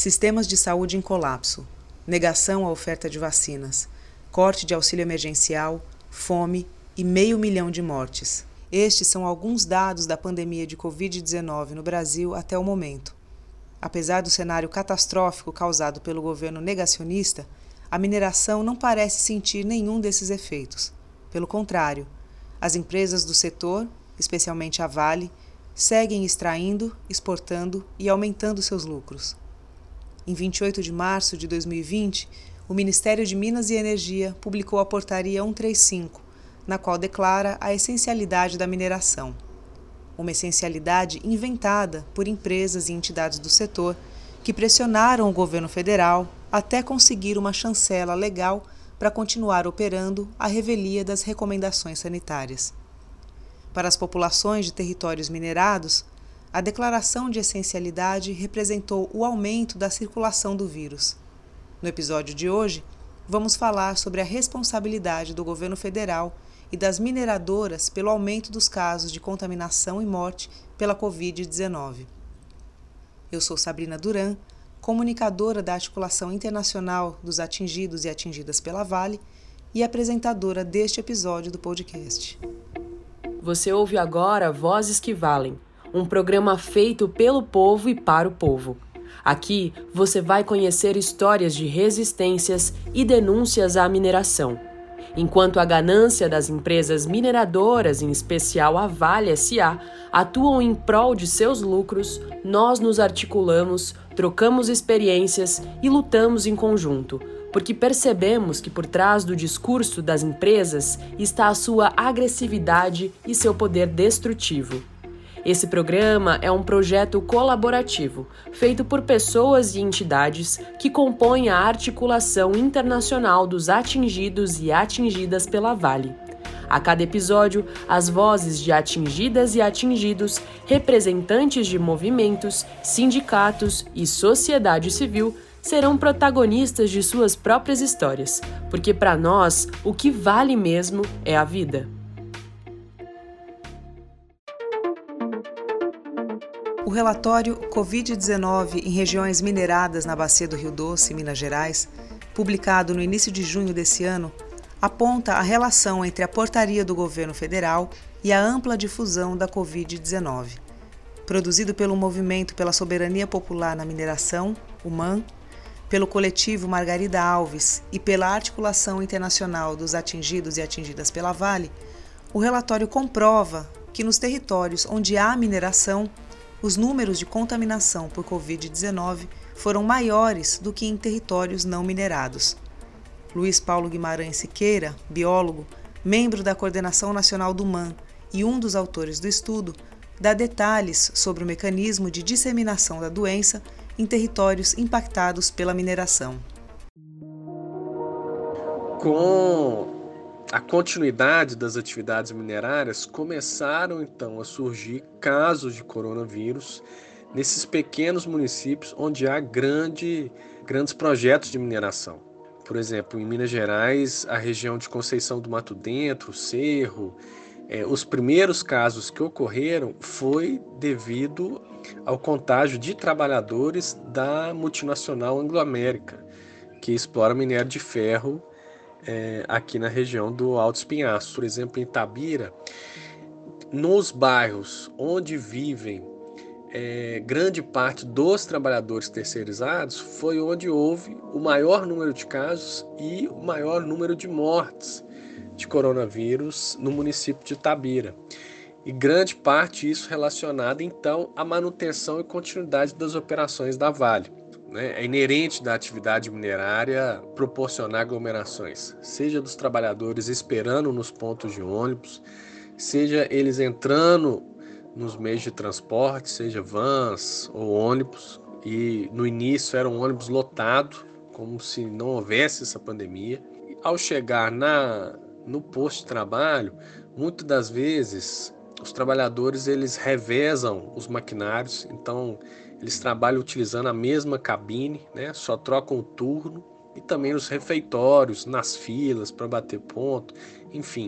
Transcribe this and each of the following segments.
Sistemas de saúde em colapso, negação à oferta de vacinas, corte de auxílio emergencial, fome e 500 mil de mortes. Estes são alguns dados da pandemia de Covid-19 no Brasil até o momento. Apesar do cenário catastrófico causado pelo governo negacionista, a mineração não parece sentir nenhum desses efeitos. Pelo contrário, as empresas do setor, especialmente a Vale, seguem extraindo, exportando e aumentando seus lucros. Em 28 de março de 2020, o Ministério de Minas e Energia publicou a Portaria 135, na qual declara a essencialidade da mineração. Uma essencialidade inventada por empresas e entidades do setor que pressionaram o governo federal até conseguir uma chancela legal para continuar operando à revelia das recomendações sanitárias. Para as populações de territórios minerados, a declaração de essencialidade representou o aumento da circulação do vírus. No episódio de hoje, vamos falar sobre a responsabilidade do governo federal e das mineradoras pelo aumento dos casos de contaminação e morte pela Covid-19. Eu sou Sabrina Duran, comunicadora da Articulação Internacional dos Atingidos e Atingidas pela Vale e apresentadora deste episódio do podcast. Você ouve agora Vozes que Valem, um programa feito pelo povo e para o povo. Aqui você vai conhecer histórias de resistências e denúncias à mineração. Enquanto a ganância das empresas mineradoras, em especial a Vale S.A., atuam em prol de seus lucros, nós nos articulamos, trocamos experiências e lutamos em conjunto, porque percebemos que por trás do discurso das empresas está a sua agressividade e seu poder destrutivo. Esse programa é um projeto colaborativo, feito por pessoas e entidades que compõem a Articulação Internacional dos Atingidos e Atingidas pela Vale. A cada episódio, as vozes de atingidas e atingidos, representantes de movimentos, sindicatos e sociedade civil serão protagonistas de suas próprias histórias, porque para nós o que vale mesmo é a vida. O relatório Covid-19 em regiões mineradas na Bacia do Rio Doce, Minas Gerais, publicado no início de junho desse ano, aponta a relação entre a portaria do governo federal e a ampla difusão da Covid-19. Produzido pelo Movimento pela Soberania Popular na Mineração, o MAN, pelo coletivo Margarida Alves e pela Articulação Internacional dos Atingidos e Atingidas pela Vale, o relatório comprova que nos territórios onde há mineração, os números de contaminação por Covid-19 foram maiores do que em territórios não minerados. Luiz Paulo Guimarães Siqueira, biólogo, membro da Coordenação Nacional do MAN e um dos autores do estudo, dá detalhes sobre o mecanismo de disseminação da doença em territórios impactados pela mineração. Com a continuidade das atividades minerárias, começaram então a surgir casos de coronavírus nesses pequenos municípios onde há grandes projetos de mineração. Por exemplo, em Minas Gerais, a região de Conceição do Mato Dentro, Cerro, os primeiros casos que ocorreram foi devido ao contágio de trabalhadores da multinacional Anglo-América, que explora minério de ferro aqui na região do Alto Espinhaço. Por exemplo, em Itabira, nos bairros onde vivem grande parte dos trabalhadores terceirizados, foi onde houve o maior número de casos e o maior número de mortes de coronavírus no município de Itabira. E grande parte disso relacionada, então, à manutenção e continuidade das operações da Vale. É inerente da atividade minerária proporcionar aglomerações, seja dos trabalhadores esperando nos pontos de ônibus, seja eles entrando nos meios de transporte, seja vans ou ônibus, e no início era um ônibus lotado, como se não houvesse essa pandemia. E ao chegar no posto de trabalho, muitas das vezes os trabalhadores eles revezam os maquinários, então eles trabalham utilizando a mesma cabine, só trocam o turno, e também nos refeitórios, nas filas para bater ponto, enfim.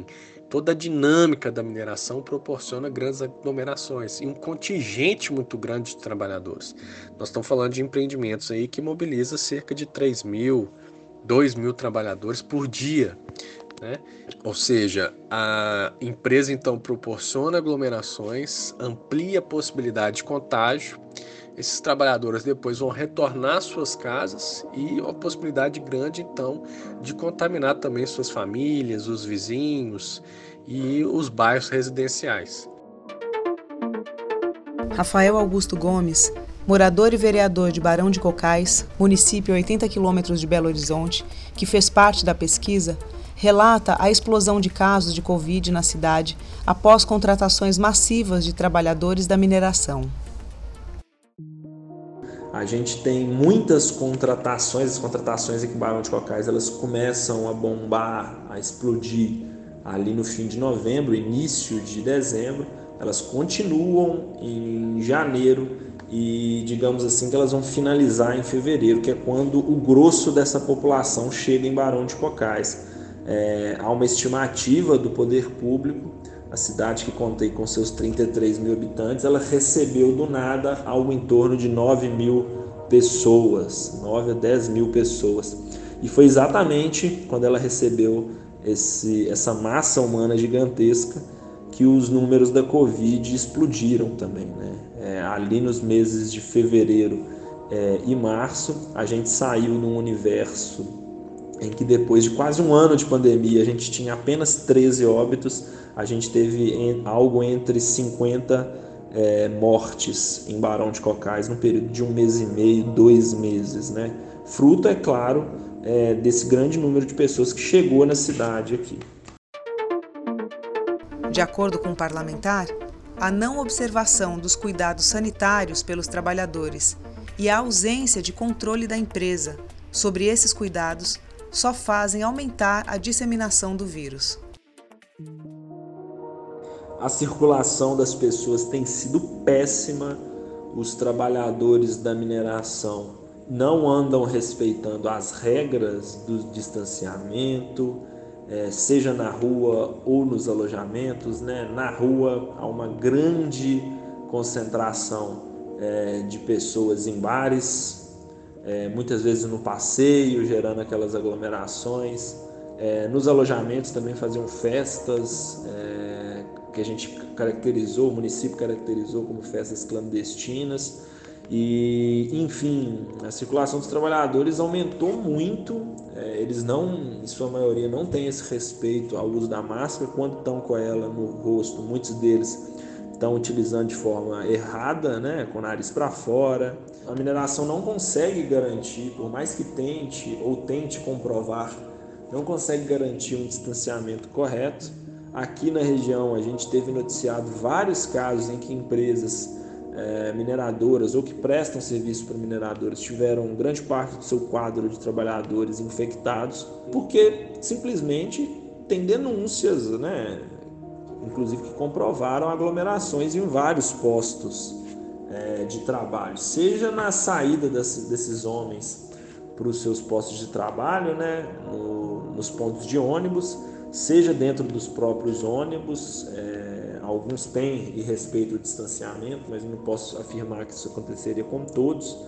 Toda a dinâmica da mineração proporciona grandes aglomerações e um contingente muito grande de trabalhadores. Nós estamos falando de empreendimentos aí que mobilizam cerca de 3.000, 2.000 trabalhadores por dia, né? Ou seja, a empresa então proporciona aglomerações, amplia a possibilidade de contágio. Esses trabalhadores depois vão retornar às suas casas e uma possibilidade grande então de contaminar também suas famílias, os vizinhos e os bairros residenciais. Rafael Augusto Gomes, morador e vereador de Barão de Cocais, município a 80 quilômetros de Belo Horizonte, que fez parte da pesquisa, relata a explosão de casos de Covid na cidade após contratações massivas de trabalhadores da mineração. A gente tem muitas contratações, as contratações aqui em Barão de Cocais, elas começam a bombar, a explodir ali no fim de novembro, início de dezembro, elas continuam em janeiro e digamos assim que elas vão finalizar em fevereiro, que é quando o grosso dessa população chega em Barão de Cocais. Há uma estimativa do poder público, a cidade que conta aí com seus 33 mil habitantes, ela recebeu do nada algo em torno de 9 mil pessoas, 9 a 10 mil pessoas. E foi exatamente quando ela recebeu essa massa humana gigantesca que os números da Covid explodiram também, né? Ali nos meses de fevereiro e março, a gente saiu num universo em que depois de quase um ano de pandemia a gente tinha apenas 13 óbitos, a gente teve algo entre 50 mortes em Barão de Cocais no período de 1 mês e meio, 2 meses, né? Fruto, é claro, desse grande número de pessoas que chegou na cidade aqui. De acordo com o parlamentar, a não observação dos cuidados sanitários pelos trabalhadores e a ausência de controle da empresa sobre esses cuidados só fazem aumentar a disseminação do vírus. A circulação das pessoas tem sido péssima, os trabalhadores da mineração não andam respeitando as regras do distanciamento, seja na rua ou nos alojamentos, né? Na rua há uma grande concentração de pessoas em bares, muitas vezes no passeio, gerando aquelas aglomerações. Nos alojamentos também faziam festas que a gente caracterizou, o município caracterizou como festas clandestinas. E, enfim, a circulação dos trabalhadores aumentou muito. Eles não, em sua maioria, não têm esse respeito ao uso da máscara quando estão com ela no rosto. Muitos deles estão utilizando de forma errada, né, com o nariz para fora. A mineração não consegue garantir, por mais que tente comprovar, não consegue garantir um distanciamento correto. Aqui na região a gente teve noticiado vários casos em que empresas mineradoras ou que prestam serviço para mineradoras tiveram grande parte do seu quadro de trabalhadores infectados, porque simplesmente tem denúncias, né, inclusive que comprovaram aglomerações em vários postos de trabalho, seja na saída desses homens para os seus postos de trabalho, né, nos pontos de ônibus, seja dentro dos próprios ônibus. Alguns têm e respeitam o distanciamento, mas não posso afirmar que isso aconteceria com todos,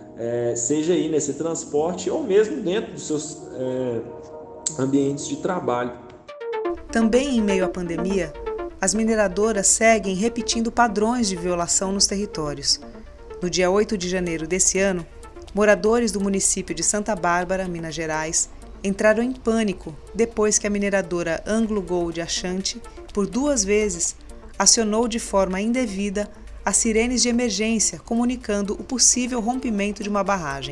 seja aí nesse transporte ou mesmo dentro dos seus ambientes de trabalho. Também em meio à pandemia, as mineradoras seguem repetindo padrões de violação nos territórios. No dia 8 de janeiro desse ano, moradores do município de Santa Bárbara, Minas Gerais, entraram em pânico depois que a mineradora Anglo Gold Ashanti, por 2 vezes, acionou de forma indevida as sirenes de emergência comunicando o possível rompimento de uma barragem.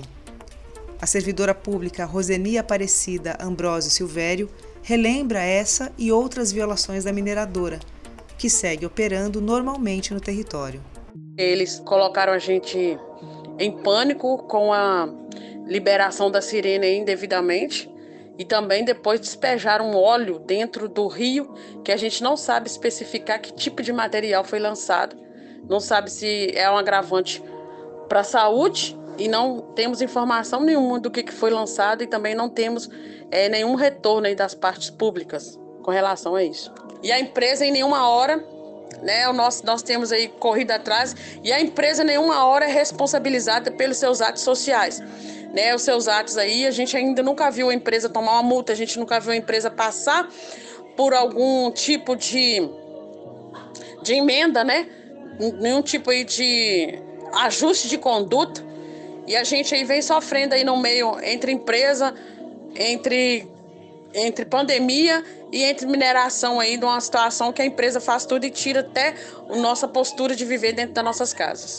A servidora pública Roseni Aparecida Ambrósio Silvério relembra essa e outras violações da mineradora, que segue operando normalmente no território. Eles colocaram a gente em pânico com a liberação da sirene indevidamente e também depois despejaram óleo dentro do rio, que a gente não sabe especificar que tipo de material foi lançado, não sabe se é um agravante para a saúde e não temos informação nenhuma do que foi lançado e também não temos nenhum retorno aí das partes públicas com relação a isso. e a empresa em nenhuma hora, né, nós temos aí corrido atrás, e a empresa em nenhuma hora é responsabilizada pelos seus atos sociais. Né, os seus atos aí, a gente ainda nunca viu a empresa tomar uma multa, a gente nunca viu a empresa passar por algum tipo de emenda, né? Nenhum tipo aí de ajuste de conduta. E a gente aí vem sofrendo aí no meio entre empresa, entre pandemia e entre mineração aí, de uma situação que a empresa faz tudo e tira até a nossa postura de viver dentro das nossas casas.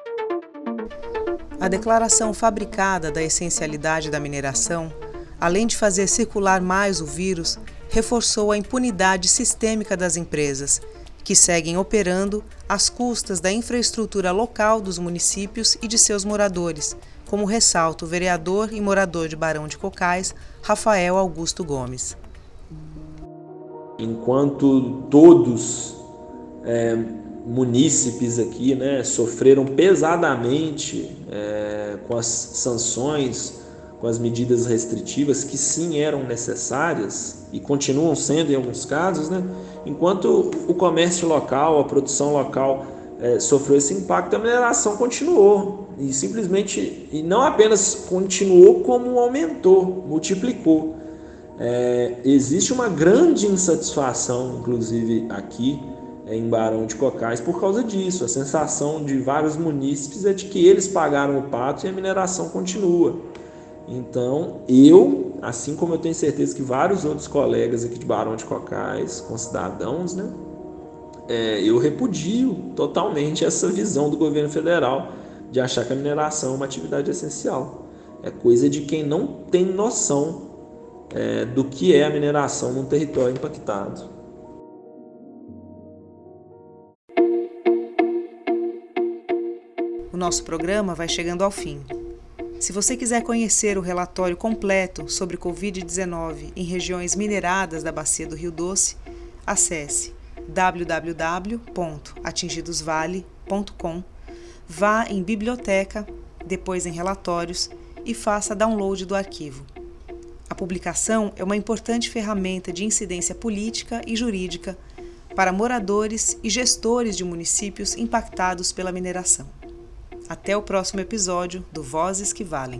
A declaração fabricada da essencialidade da mineração, além de fazer circular mais o vírus, reforçou a impunidade sistêmica das empresas, que seguem operando às custas da infraestrutura local dos municípios e de seus moradores, como ressalta o vereador e morador de Barão de Cocais, Rafael Augusto Gomes. Enquanto todos munícipes aqui, né, sofreram pesadamente com as sanções, com as medidas restritivas que sim eram necessárias e continuam sendo em alguns casos, né, enquanto o comércio local, a produção local sofreu esse impacto, a mineração continuou e simplesmente, e não apenas continuou, como aumentou, multiplicou. Existe uma grande insatisfação, inclusive aqui em Barão de Cocais, por causa disso. A sensação de vários munícipes é de que eles pagaram o pato e a mineração continua. Então, assim como eu tenho certeza que vários outros colegas aqui de Barão de Cocais, concidadãos, né, eu repudio totalmente essa visão do governo federal de achar que a mineração é uma atividade essencial. É coisa de quem não tem noção do que é a mineração num território impactado. O nosso programa vai chegando ao fim. Se você quiser conhecer o relatório completo sobre Covid-19 em regiões mineradas da Bacia do Rio Doce, acesse www.atingidosvale.com, vá em biblioteca, depois em relatórios e faça download do arquivo. A publicação é uma importante ferramenta de incidência política e jurídica para moradores e gestores de municípios impactados pela mineração. Até o próximo episódio do Vozes que Valem.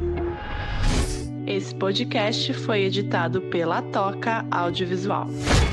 Esse podcast foi editado pela Toca Audiovisual.